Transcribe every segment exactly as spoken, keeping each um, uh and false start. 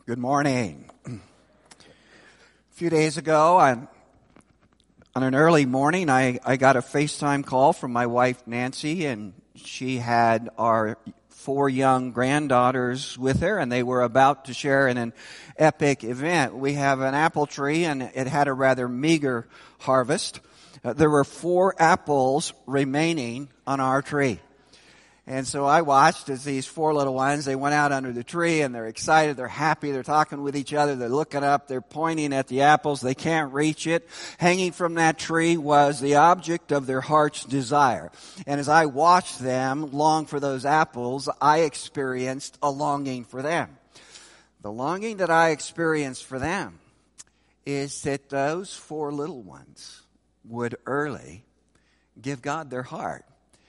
Good morning. A few days ago, on, on an early morning, I, I got a FaceTime call from my wife, Nancy, and she had our four young granddaughters with her, and they were about to share in an epic event. We have an apple tree, and it had a rather meager harvest. Uh, there were four apples remaining on our tree. And so I watched as these four little ones, they went out under the tree and they're excited, they're happy, they're talking with each other, they're looking up, they're pointing at the apples, they can't reach it. Hanging from that tree was the object of their heart's desire. And as I watched them long for those apples, I experienced a longing for them. The longing that I experienced for them is that those four little ones would early give God their heart.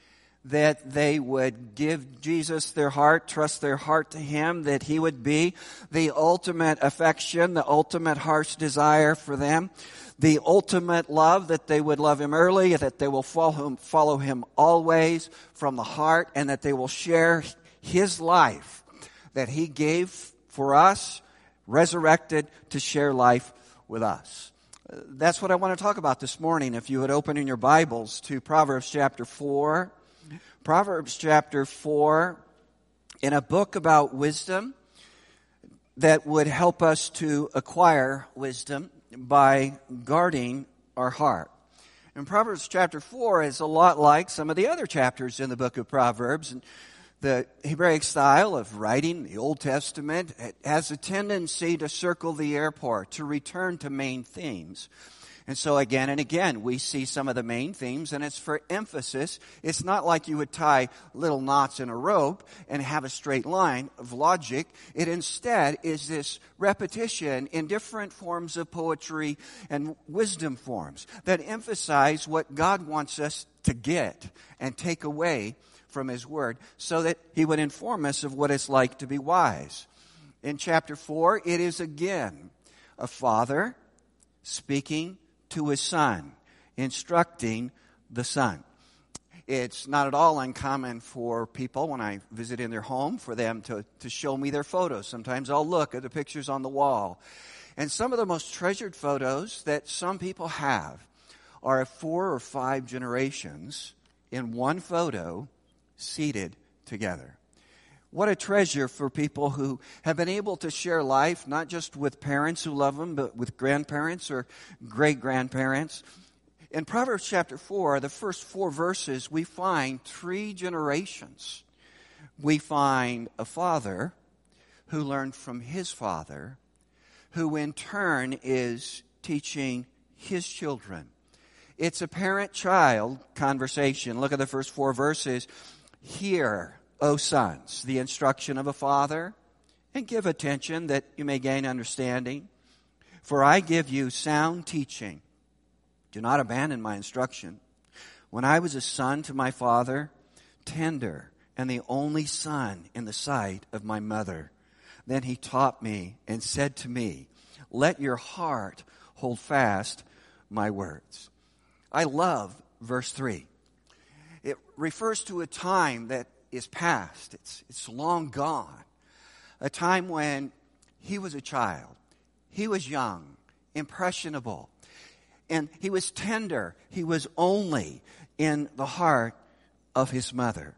That they would give Jesus their heart, trust their heart to Him, that He would be the ultimate affection, the ultimate heart's desire for them, the ultimate love, that they would love Him early, that they will follow Him, follow Him always from the heart, and that they will share His life that He gave for us, resurrected to share life with us. That's what I want to talk about this morning. If you would open in your Bibles to Proverbs chapter four. Proverbs chapter four, in a book about wisdom that would help us to acquire wisdom by guarding our heart. And Proverbs chapter four is a lot like some of the other chapters in the book of Proverbs. And the Hebraic style of writing, the Old Testament, it has a tendency to circle the airport, to return to main themes. And so again and again, we see some of the main themes, and it's for emphasis. It's not like you would tie little knots in a rope and have a straight line of logic. It instead is this repetition in different forms of poetry and wisdom forms that emphasize what God wants us to get and take away from His Word so that He would inform us of what it's like to be wise. In chapter four, it is again a father speaking to his son, instructing the son. It's not at all uncommon for people, when I visit in their home, for them to, to show me their photos. Sometimes I'll look at the pictures on the wall. And some of the most treasured photos that some people have are of four or five generations in one photo seated together. What a treasure for people who have been able to share life, not just with parents who love them, but with grandparents or great-grandparents. In Proverbs chapter four, the first four verses, we find three generations. We find a father who learned from his father, who in turn is teaching his children. It's a parent-child conversation. Look at the first four verses. Hear, O sons, the instruction of a father, and give attention that you may gain understanding. For I give you sound teaching. Do not abandon my instruction. When I was a son to my father, tender and the only son in the sight of my mother, then he taught me and said to me, let your heart hold fast my words. I love verse three. It refers to a time that is past. It's, it's long gone. A time when he was a child. He was young, impressionable. And he was tender. He was only in the heart of his mother.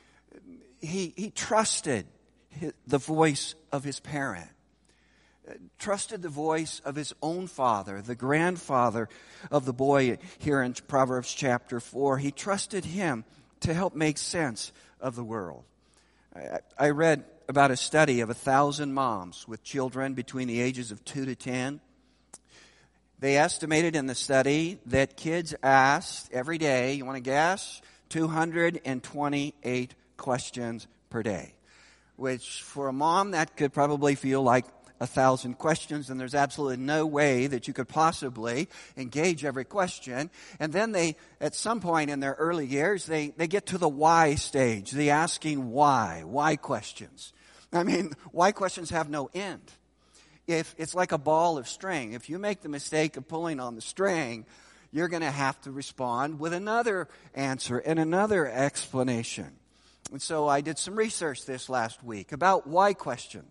He, he trusted his, the voice of his parent. Trusted the voice of his own father, the grandfather of the boy here in Proverbs chapter four. He trusted him to help make sense of the world. I, I read about a study of a thousand moms with children between the ages of two to ten. They estimated in the study that kids asked every day, you want to guess, two hundred twenty-eight questions per day, which for a mom that could probably feel like a thousand questions, and there's absolutely no way that you could possibly engage every question. And then they, at some point in their early years, they, they get to the why stage, the asking why, why questions. I mean, why questions have no end. If it's like a ball of string. If you make the mistake of pulling on the string, you're going to have to respond with another answer and another explanation. And so I did some research this last week about why questions.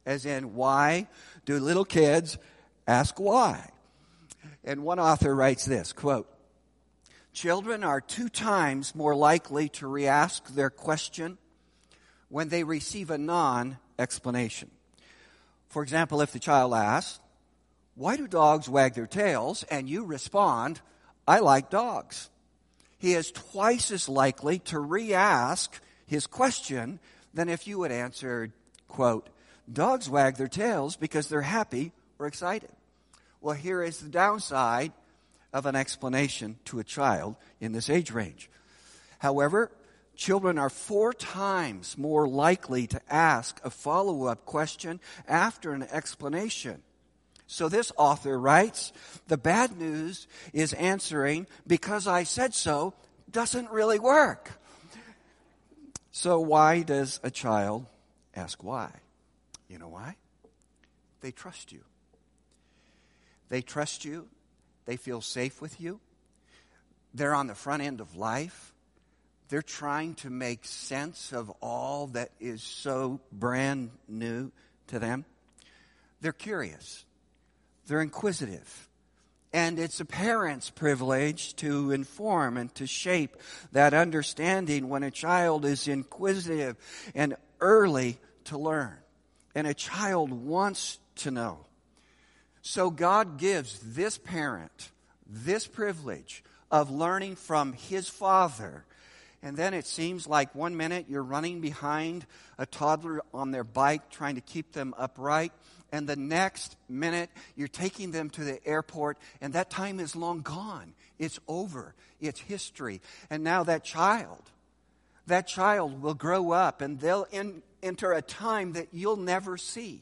as in why do little kids ask why? And one author writes this, quote, children are two times more likely to re-ask their question when they receive a non-explanation. For example, if the child asks, why do dogs wag their tails? And you respond, I like dogs. He is twice as likely to re-ask his question than if you had answered, quote, dogs wag their tails because they're happy or excited. Well, here is the downside of an explanation to a child in this age range. However, children are four times more likely to ask a follow-up question after an explanation. So this author writes, the bad news is answering because I said so doesn't really work. So why does a child ask why? You know why? They trust you. They trust you. They feel safe with you. They're on the front end of life. They're trying to make sense of all that is so brand new to them. They're curious. They're inquisitive. And it's a parent's privilege to inform and to shape that understanding when a child is inquisitive and early to learn. And a child wants to know. So God gives this parent this privilege of learning from his father. And then it seems like one minute you're running behind a toddler on their bike trying to keep them upright. And the next minute you're taking them to the airport and that time is long gone. It's over. It's history. And now that child, that child will grow up and they'll in, enter a time that you'll never see.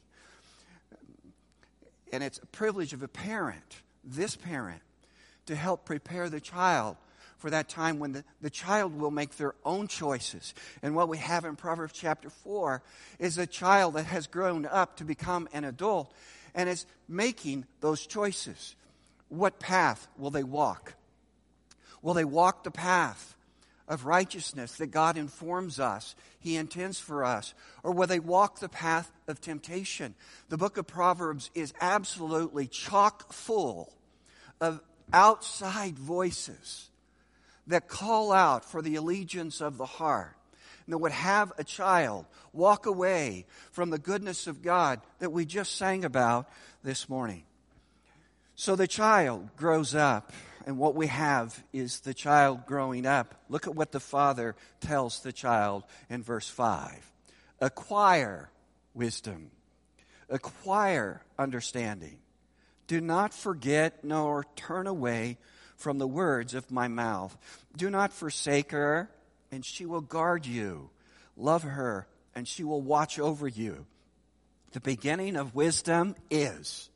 And it's a privilege of a parent, this parent, to help prepare the child for that time when the, the child will make their own choices. And what we have in Proverbs chapter four is a child that has grown up to become an adult and is making those choices. What path will they walk? Will they walk the path of righteousness that God informs us He intends for us? Or will they walk the path of temptation? The book of Proverbs is absolutely chock full of outside voices that call out for the allegiance of the heart, and that would have a child walk away from the goodness of God that we just sang about this morning. So the child grows up, and what we have is the child growing up. Look at what the father tells the child in verse five. Acquire wisdom. Acquire understanding. Do not forget nor turn away from the words of my mouth. Do not forsake her, and she will guard you. Love her, and she will watch over you. The beginning of wisdom is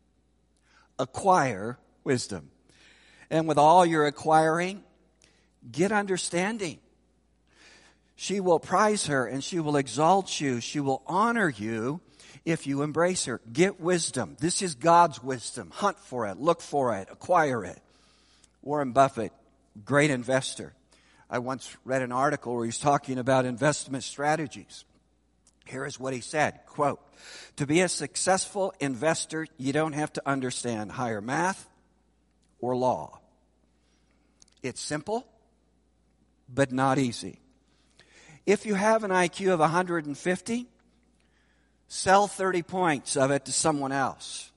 acquire wisdom. And with all your acquiring, get understanding. She will prize her, and she will exalt you. She will honor you if you embrace her. Get wisdom. This is God's wisdom. Hunt for it. Look for it. Acquire it. Warren Buffett, great investor. I once read an article where he's talking about investment strategies. Here is what he said, quote, to be a successful investor, you don't have to understand higher math or law. It's simple, but not easy. If you have an I Q of one hundred fifty, sell thirty points of it to someone else.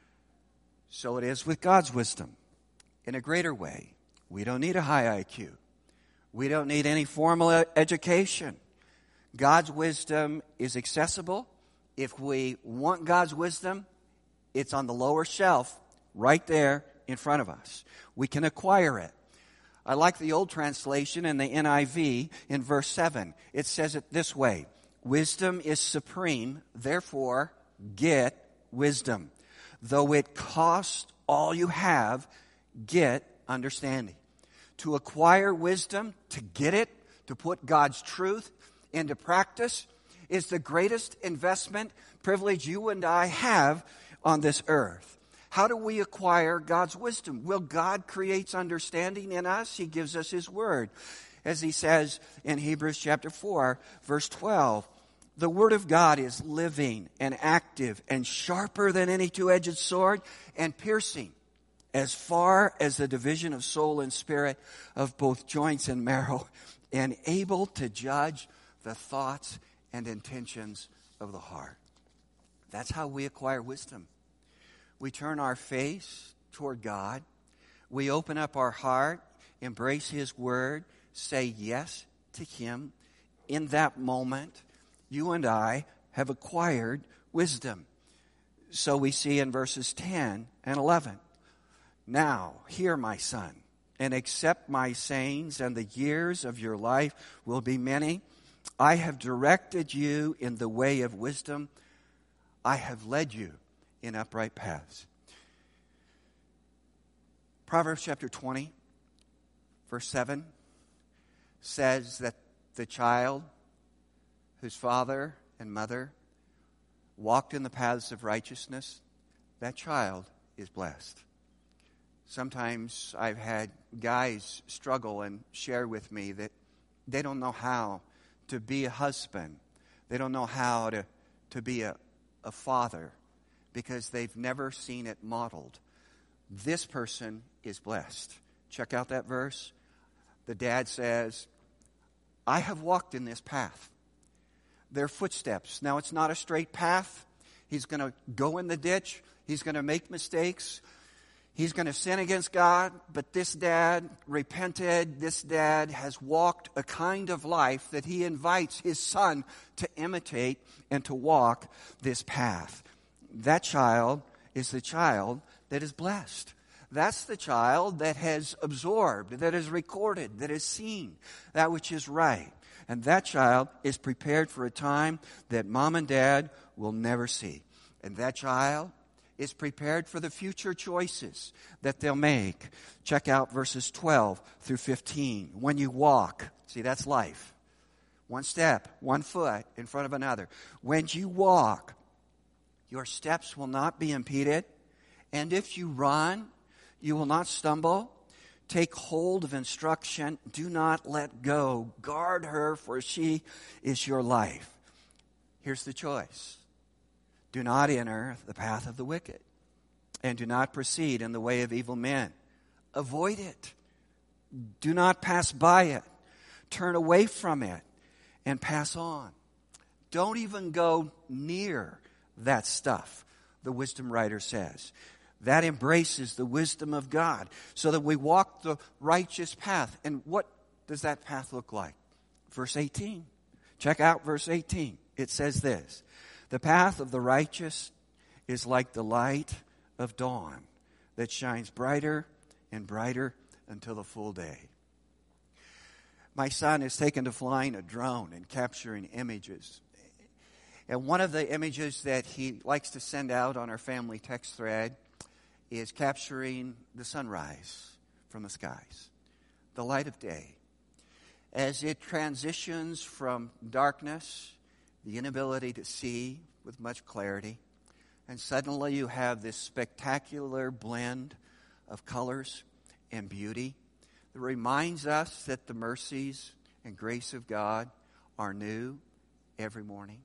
So it is with God's wisdom. In a greater way, we don't need a high I Q. We don't need any formal education. God's wisdom is accessible. If we want God's wisdom, it's on the lower shelf right there in front of us. We can acquire it. I like the old translation in the N I V in verse seven. It says it this way. Wisdom is supreme, therefore get wisdom. Though it costs all you have, get understanding. To acquire wisdom, to get it, to put God's truth into practice, is the greatest investment privilege you and I have on this earth. How do we acquire God's wisdom? Well, God creates understanding in us. He gives us His Word. As He says in Hebrews chapter four, verse twelve, The Word of God is living and active and sharper than any two-edged sword and piercing as far as the division of soul and spirit, of both joints and marrow, and able to judge the thoughts and intentions of the heart. That's how we acquire wisdom. We turn our face toward God. We open up our heart, embrace His Word, say yes to Him. In that moment, you and I have acquired wisdom. So we see in verses ten and eleven, "Now, hear, my son, and accept my sayings, and the years of your life will be many. I have directed you in the way of wisdom. I have led you in upright paths." Proverbs chapter twenty, verse seven, says that the child whose father and mother walked in the paths of righteousness, that child is blessed. Sometimes I've had guys struggle and share with me that they don't know how to be a husband. They don't know how to, to be a, a father because they've never seen it modeled. This person is blessed. Check out that verse. The dad says, "I have walked in this path." Their footsteps. Now, it's not a straight path. He's going to go in the ditch. He's going to make mistakes. He's going to sin against God. But this dad repented. This dad has walked a kind of life that he invites his son to imitate and to walk this path. That child is the child that is blessed. That's the child that has absorbed, that has recorded, that has seen that which is right. And that child is prepared for a time that mom and dad will never see. And that child is prepared for the future choices that they'll make. Check out verses twelve through fifteen. When you walk, see, that's life. One step, one foot in front of another. When you walk, your steps will not be impeded. And if you run, you will not stumble. Take hold of instruction. Do not let go. Guard her, for she is your life. Here's the choice. Do not enter the path of the wicked, and do not proceed in the way of evil men. Avoid it. Do not pass by it. Turn away from it and pass on. Don't even go near that stuff, the wisdom writer says. That embraces the wisdom of God so that we walk the righteous path. And what does that path look like? Verse eighteen. Check out verse eighteen. It says this: "The path of the righteous is like the light of dawn that shines brighter and brighter until the full day." My son is taken to flying a drone and capturing images. And one of the images that he likes to send out on our family text thread is capturing the sunrise from the skies, the light of day. As it transitions from darkness, the inability to see with much clarity, and suddenly you have this spectacular blend of colors and beauty that reminds us that the mercies and grace of God are new every morning.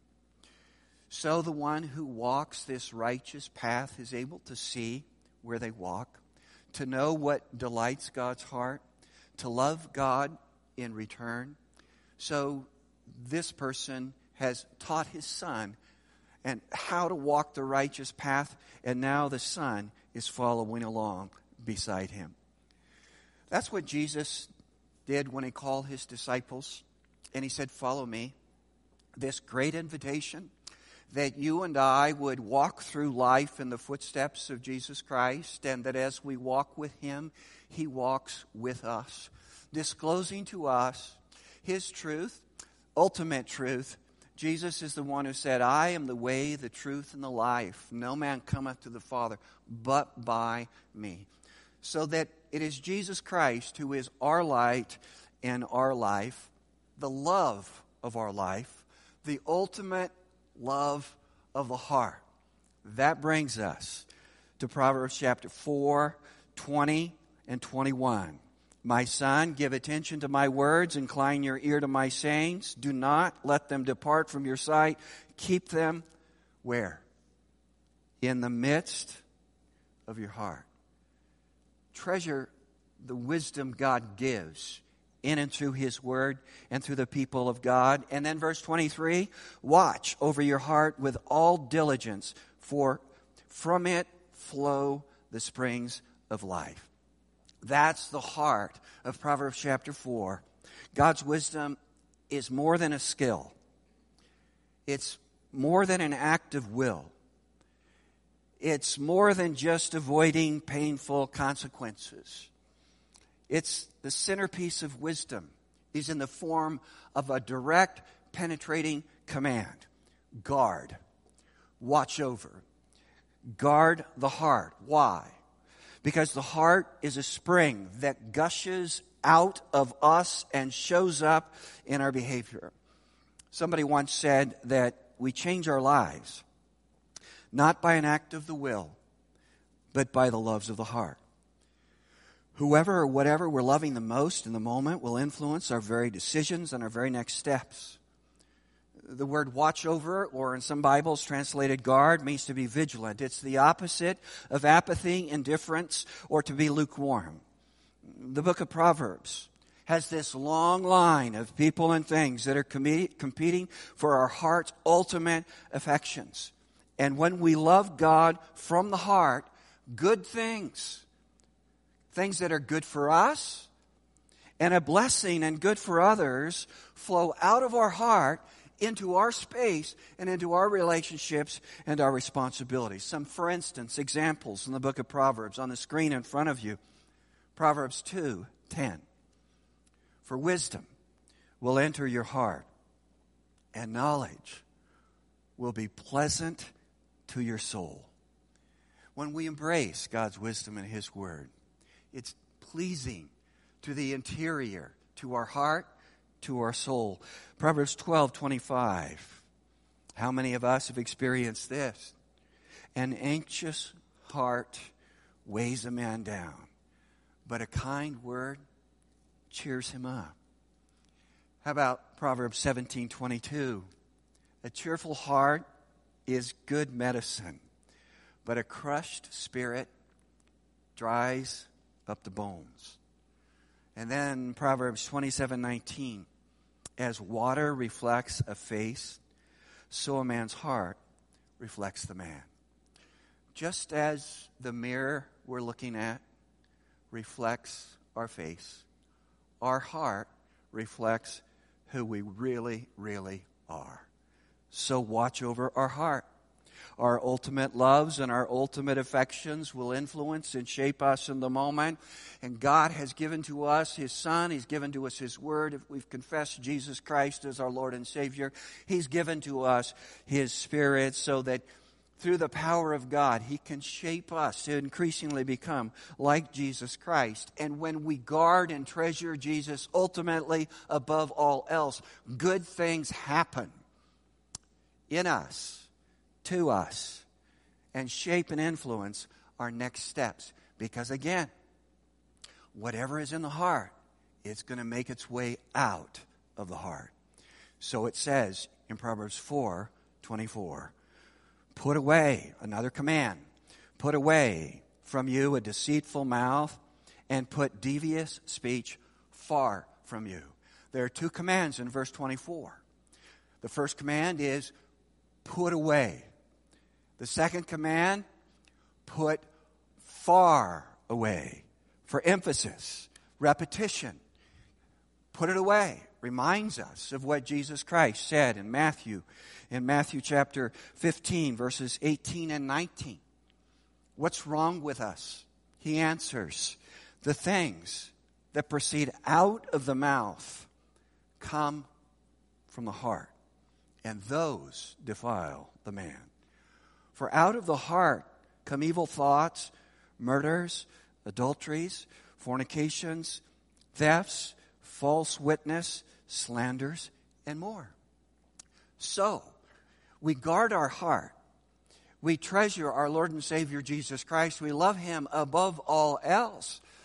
So the one who walks this righteous path is able to see where they walk, to know what delights God's heart, to love God in return. So this person has taught his son and how to walk the righteous path, and now the son is following along beside him. That's what Jesus did when he called his disciples, and he said, "Follow me." This great invitation that you and I would walk through life in the footsteps of Jesus Christ, and that as we walk with Him, He walks with us, disclosing to us His truth, ultimate truth. Jesus is the one who said, "I am the way, the truth, and the life. No man cometh to the Father but by me." So that it is Jesus Christ who is our light and our life, the love of our life, the ultimate love of the heart. That brings us to Proverbs chapter four, twenty and twenty-one. My son, give attention to my words, incline your ear to my sayings. Do not let them depart from your sight. Keep them where? In the midst of your heart. Treasure the wisdom God gives in and through His Word and through the people of God. And then verse twenty-three, watch over your heart with all diligence, for from it flow the springs of life. That's the heart of Proverbs chapter four. God's wisdom is more than a skill. It's more than an act of will. It's more than just avoiding painful consequences. It's the centerpiece of wisdom is in the form of a direct, penetrating command. Guard. Watch over. Guard the heart. Why? Because the heart is a spring that gushes out of us and shows up in our behavior. Somebody once said that we change our lives not by an act of the will, but by the loves of the heart. Whoever or whatever we're loving the most in the moment will influence our very decisions and our very next steps. The word watch over, or in some Bibles translated guard, means to be vigilant. It's the opposite of apathy, indifference, or to be lukewarm. The book of Proverbs has this long line of people and things that are com- competing for our heart's ultimate affections. And when we love God from the heart, good things, things that are good for us and a blessing and good for others, flow out of our heart into our space and into our relationships and our responsibilities. Some, for instance, examples in the book of Proverbs on the screen in front of you. Proverbs two ten. For wisdom will enter your heart, and knowledge will be pleasant to your soul. When we embrace God's wisdom and His Word, it's pleasing to the interior, to our heart, to our soul. Proverbs twelve twenty-five. How many of us have experienced this? An anxious heart weighs a man down, but a kind word cheers him up. How about Proverbs seventeen twenty-two? A cheerful heart is good medicine, but a crushed spirit dries up the bones. And then Proverbs twenty-seven nineteen. As water reflects a face, so a man's heart reflects the man. Just as the mirror we're looking at reflects our face, our heart reflects who we really, really are. So watch over our heart. Our ultimate loves and our ultimate affections will influence and shape us in the moment. And God has given to us His Son. He's given to us His Word. If we've confessed Jesus Christ as our Lord and Savior, He's given to us His Spirit so that through the power of God, He can shape us to increasingly become like Jesus Christ. And when we guard and treasure Jesus ultimately above all else, good things happen in us, to us, and shape and influence our next steps. Because again, whatever is in the heart, it's going to make its way out of the heart. So it says in Proverbs four twenty-four, put away, another command, put away from you a deceitful mouth and put devious speech far from you. There are two commands in verse twenty-four. The first command is put away. The second command, put far away. For emphasis, repetition. Put it away. Reminds us of what Jesus Christ said in Matthew, in Matthew chapter fifteen, verses eighteen and nineteen. What's wrong with us? He answers, the things that proceed out of the mouth come from the heart, and those defile the man. For out of the heart come evil thoughts, murders, adulteries, fornications, thefts, false witness, slanders, and more. So, we guard our heart. We treasure our Lord and Savior Jesus Christ. We love Him above all else.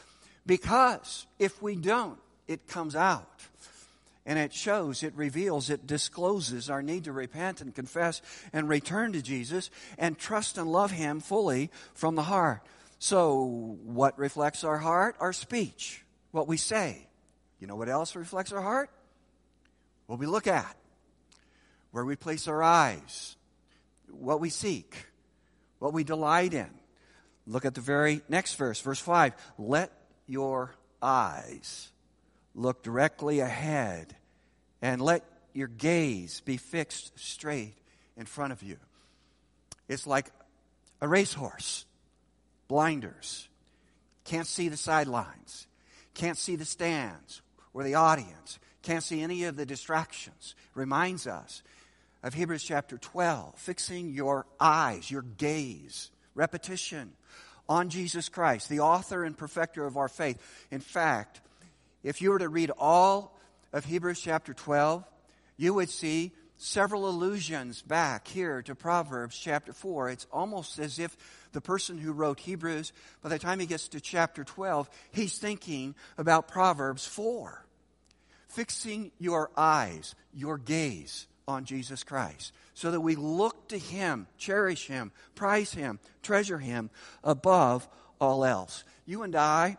Because if we don't, it comes out. And it shows, it reveals, it discloses our need to repent and confess and return to Jesus and trust and love Him fully from the heart. So, what reflects our heart? Our speech, what we say. You know what else reflects our heart? What we look at, where we place our eyes, what we seek, what we delight in. Look at the very next verse, verse five. Let your eyes look directly ahead, and let your gaze be fixed straight in front of you. It's like a racehorse. Blinders. Can't see the sidelines. Can't see the stands or the audience. Can't see any of the distractions. Reminds us of Hebrews chapter twelve. Fixing your eyes, your gaze, repetition on Jesus Christ, the author and perfecter of our faith. In fact, if you were to read all of Hebrews chapter twelve, you would see several allusions back here to Proverbs chapter four. It's almost as if the person who wrote Hebrews, by the time he gets to chapter twelve, he's thinking about Proverbs four. Fixing your eyes, your gaze on Jesus Christ, so that we look to Him, cherish Him, prize Him, treasure Him above all else. You and I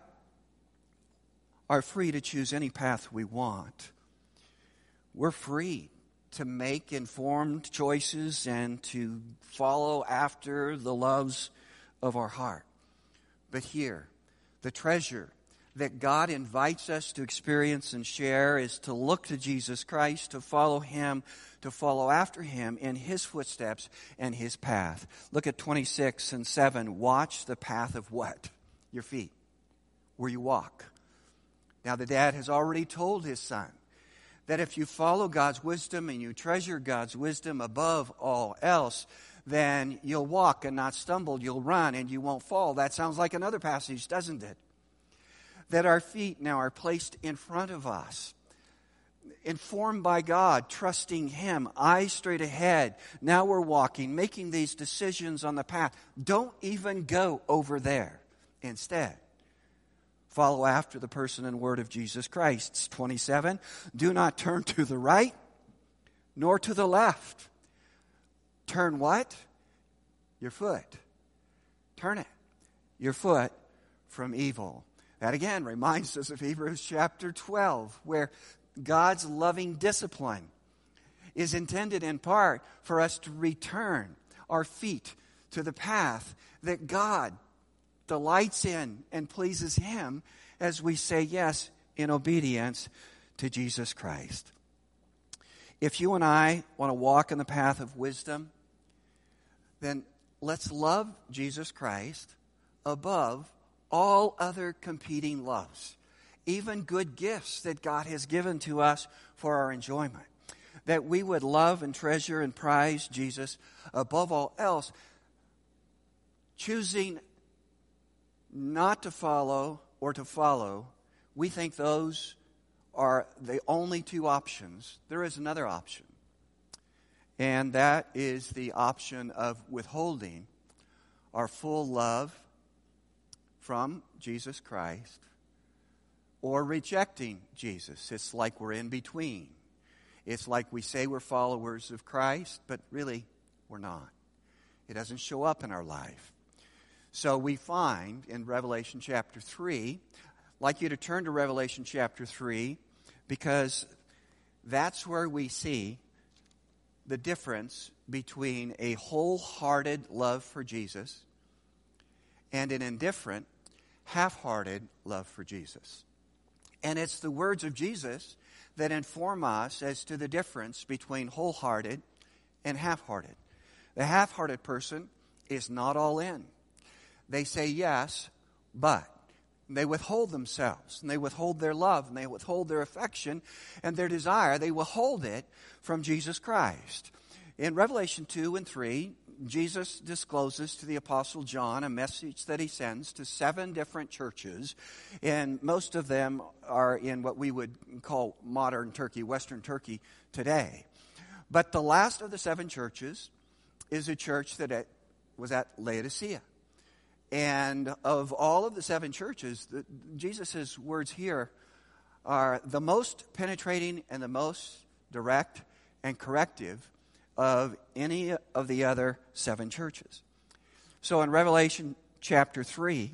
are free to choose any path we want. We're free to make informed choices and to follow after the loves of our heart. But here, the treasure that God invites us to experience and share is to look to Jesus Christ, to follow Him, to follow after Him in His footsteps and His path. Look at twenty-six and seven. Watch the path of what? Your feet, where you walk. Now, the dad has already told his son that if you follow God's wisdom and you treasure God's wisdom above all else, then you'll walk and not stumble. You'll run and you won't fall. That sounds like another passage, doesn't it? That our feet now are placed in front of us, informed by God, trusting Him, eyes straight ahead. Now we're walking, making these decisions on the path. Don't even go over there. Instead, follow after the person and word of Jesus Christ. twenty-seven, do not turn to the right nor to the left. Turn what? Your foot. Turn it. Your foot from evil. That again reminds us of Hebrews chapter twelve, where God's loving discipline is intended in part for us to return our feet to the path that God delights in and pleases Him as we say yes in obedience to Jesus Christ. If you and I want to walk in the path of wisdom, then let's love Jesus Christ above all other competing loves, even good gifts that God has given to us for our enjoyment. That we would love and treasure and prize Jesus above all else, choosing not to follow or to follow. We think those are the only two options. There is another option, and that is the option of withholding our full love from Jesus Christ or rejecting Jesus. It's like we're in between. It's like we say we're followers of Christ, but really we're not. It doesn't show up in our life. So we find in Revelation chapter three, I'd like you to turn to Revelation chapter three, because that's where we see the difference between a wholehearted love for Jesus and an indifferent, half-hearted love for Jesus. And it's the words of Jesus that inform us as to the difference between wholehearted and half-hearted. The half-hearted person is not all in. They say yes, but they withhold themselves, and they withhold their love, and they withhold their affection and their desire. They withhold it from Jesus Christ. In Revelation two and three, Jesus discloses to the Apostle John a message that he sends to seven different churches, and most of them are in what we would call modern Turkey, Western Turkey today. But the last of the seven churches is a church that was at Laodicea. And of all of the seven churches, the, Jesus' words here are the most penetrating and the most direct and corrective of any of the other seven churches. So in Revelation chapter three,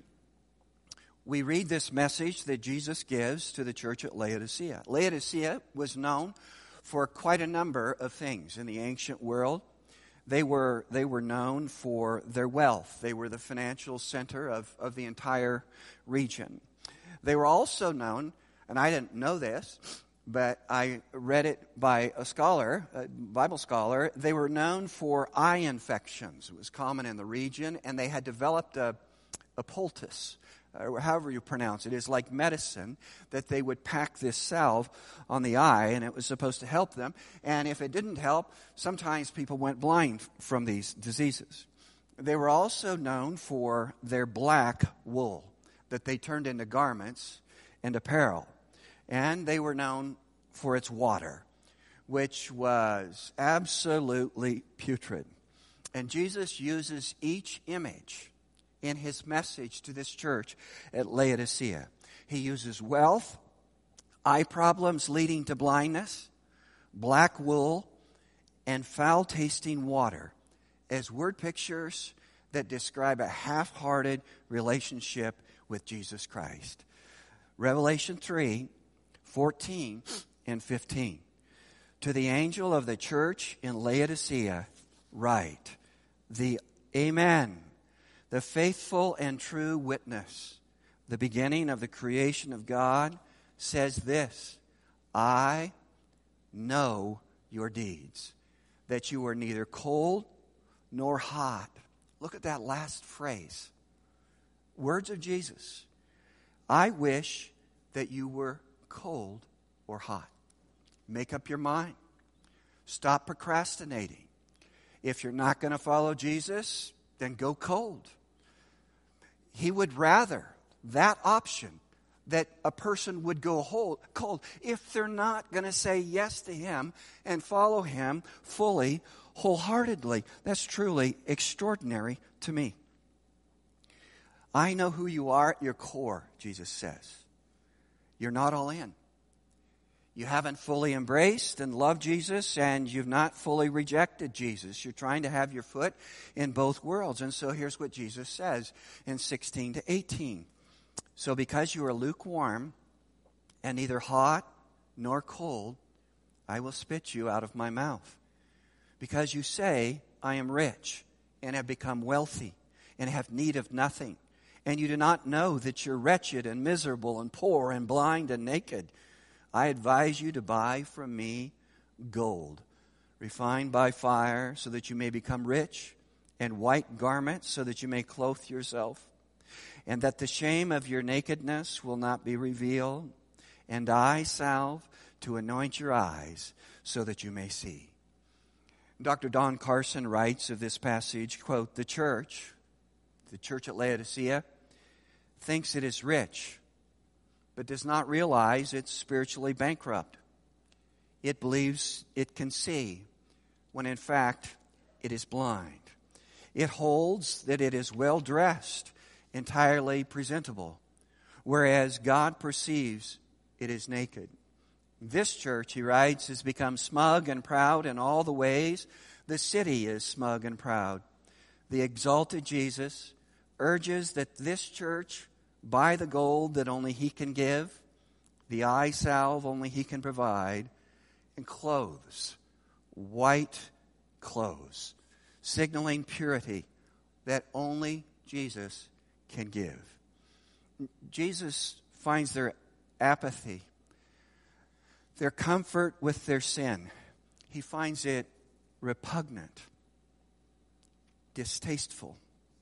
we read this message that Jesus gives to the church at Laodicea. Laodicea was known for quite a number of things in the ancient world. They were, they were known for their wealth. They were the financial center of, of the entire region. They were also known, and I didn't know this, but I read it by a scholar, a Bible scholar. They were known for eye infections. It was common in the region, and they had developed a, a poultice, or however you pronounce it. It's like medicine that they would pack this salve on the eye, and it was supposed to help them. And if it didn't help, sometimes people went blind from these diseases. They were also known for their black wool that they turned into garments and apparel. And they were known for its water, which was absolutely putrid. And Jesus uses each image in his message to this church at Laodicea. He uses wealth, eye problems leading to blindness, black wool, and foul-tasting water as word pictures that describe a half-hearted relationship with Jesus Christ. Revelation three, fourteen and fifteen. To the angel of the church in Laodicea, write, the Amen, the faithful and true witness, the beginning of the creation of God, says this, I know your deeds, that you are neither cold nor hot. Look at that last phrase. Words of Jesus. I wish that you were cold or hot. Make up your mind. Stop procrastinating. If you're not going to follow Jesus, then go cold. He would rather that option, that a person would go whole, cold, if they're not going to say yes to him and follow him fully, wholeheartedly. That's truly extraordinary to me. I know who you are at your core, Jesus says. You're not all in. You haven't fully embraced and loved Jesus, and you've not fully rejected Jesus. You're trying to have your foot in both worlds. And so here's what Jesus says in sixteen to eighteen. So because you are lukewarm and neither hot nor cold, I will spit you out of my mouth. Because you say, I am rich and have become wealthy and have need of nothing, and you do not know that you're wretched and miserable and poor and blind and naked, I advise you to buy from me gold, refined by fire, so that you may become rich, and white garments, so that you may clothe yourself, and that the shame of your nakedness will not be revealed, and eye salve to anoint your eyes, so that you may see. Doctor Don Carson writes of this passage, quote, the church, the church at Laodicea, thinks it is rich, but does not realize it's spiritually bankrupt. It believes it can see, when in fact it is blind. It holds that it is well dressed, entirely presentable, whereas God perceives it is naked. This church, he writes, has become smug and proud in all the ways the city is smug and proud. The exalted Jesus urges that this church buy the gold that only he can give, the eye salve only he can provide, and clothes, white clothes, signaling purity that only Jesus can give. Jesus finds their apathy, their comfort with their sin. He finds it repugnant, distasteful.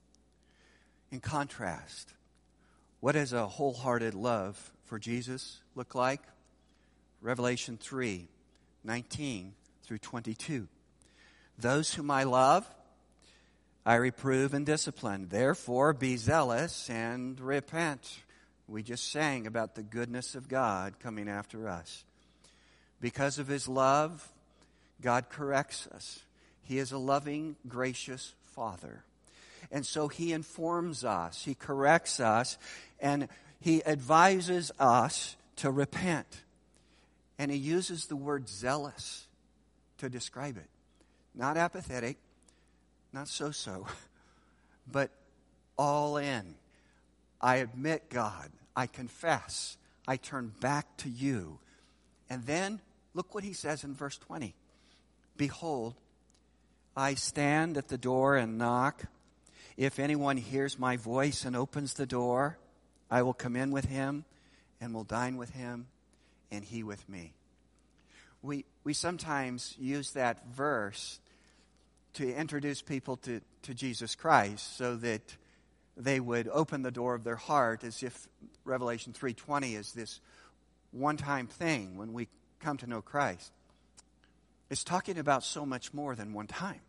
In contrast, what does a wholehearted love for Jesus look like? Revelation three, nineteen through twenty-two. Those whom I love, I reprove and discipline. Therefore, be zealous and repent. We just sang about the goodness of God coming after us. Because of his love, God corrects us. He is a loving, gracious Father. And so he informs us, he corrects us, and he advises us to repent. And he uses the word zealous to describe it. Not apathetic, not so-so, but all in. I admit, God, I confess, I turn back to you. And then, look what he says in verse twenty. Behold, I stand at the door and knock. If anyone hears my voice and opens the door, I will come in with him and will dine with him and he with me. We we sometimes use that verse to introduce people to, to Jesus Christ so that they would open the door of their heart, as if Revelation three twenty is this one-time thing when we come to know Christ. It's talking about so much more than one time.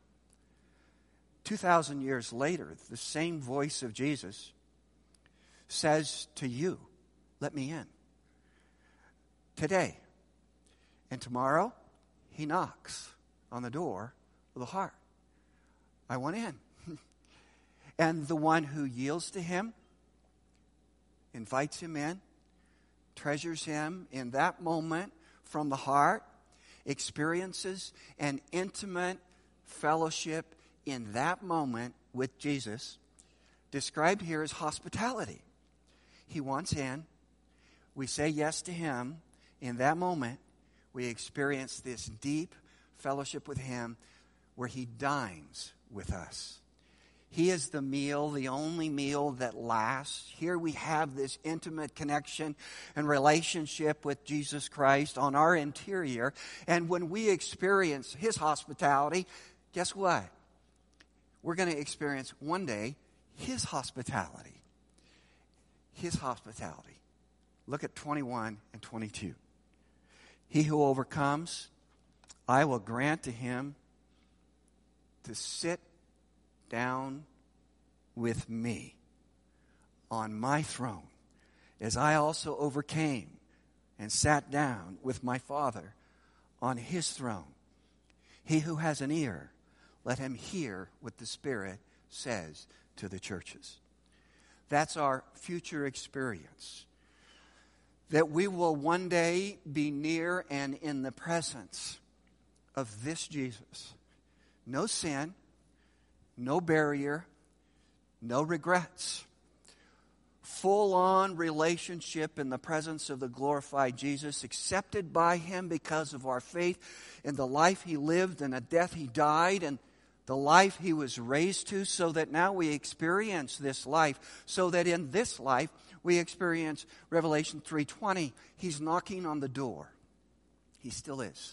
Two thousand years later, the same voice of Jesus says to you, let me in. Today and tomorrow, he knocks on the door of the heart. I want in. And the one who yields to him, invites him in, treasures him in that moment from the heart, experiences an intimate fellowship in that moment with Jesus, described here as hospitality. He wants in. We say yes to him. In that moment, we experience this deep fellowship with him where he dines with us. He is the meal, the only meal that lasts. Here we have this intimate connection and relationship with Jesus Christ on our interior. And when we experience his hospitality, guess what? We're going to experience one day his hospitality. His hospitality. Look at twenty-one and twenty-two. He who overcomes, I will grant to him to sit down with me on my throne, as I also overcame and sat down with my Father on his throne. He who has an ear, let him hear what the Spirit says to the churches. That's our future experience. That we will one day be near and in the presence of this Jesus. No sin, no barrier, no regrets. Full-on relationship in the presence of the glorified Jesus, accepted by him because of our faith in the life he lived and the death he died and the life he was raised to, so that now we experience this life, so that in this life we experience Revelation three twenty. He's knocking on the door. He still is.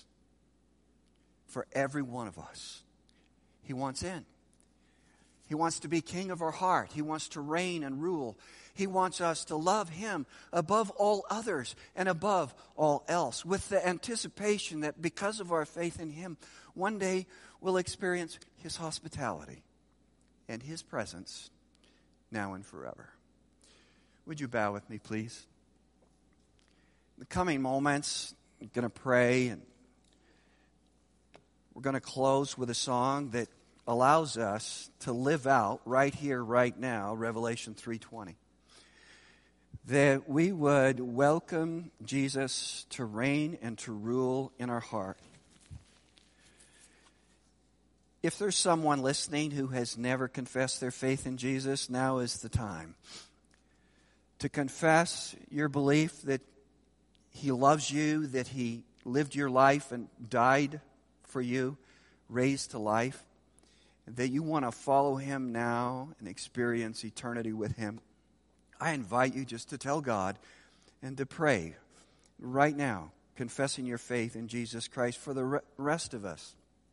For every one of us. He wants in. He wants to be king of our heart. He wants to reign and rule. He wants us to love him above all others and above all else, with the anticipation that because of our faith in him, one day we'll experience his hospitality and his presence now and forever. Would you bow with me, please? In the coming moments, I'm going to pray, and we're going to close with a song that allows us to live out right here, right now, Revelation three twenty. That we would welcome Jesus to reign and to rule in our heart. If there's someone listening who has never confessed their faith in Jesus, now is the time to confess your belief that he loves you, that he lived your life and died for you, raised to life, that you want to follow him now and experience eternity with him. I invite you just to tell God and to pray right now, confessing your faith in Jesus Christ. For the rest of us,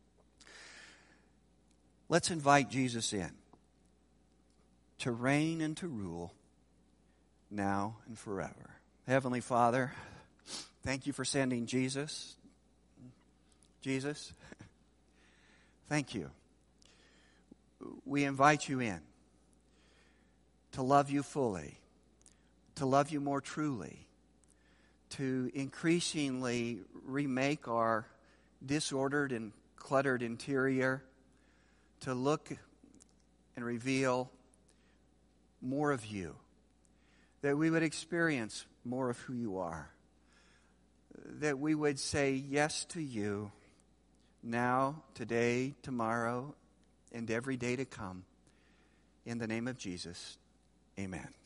let's invite Jesus in to reign and to rule now and forever. Heavenly Father, thank you for sending Jesus. Jesus, thank you. We invite you in to love you fully, to love you more truly, to increasingly remake our disordered and cluttered interior, to look and reveal more of you, that we would experience more of who you are, that we would say yes to you now, today, tomorrow, and every day to come. In the name of Jesus, amen.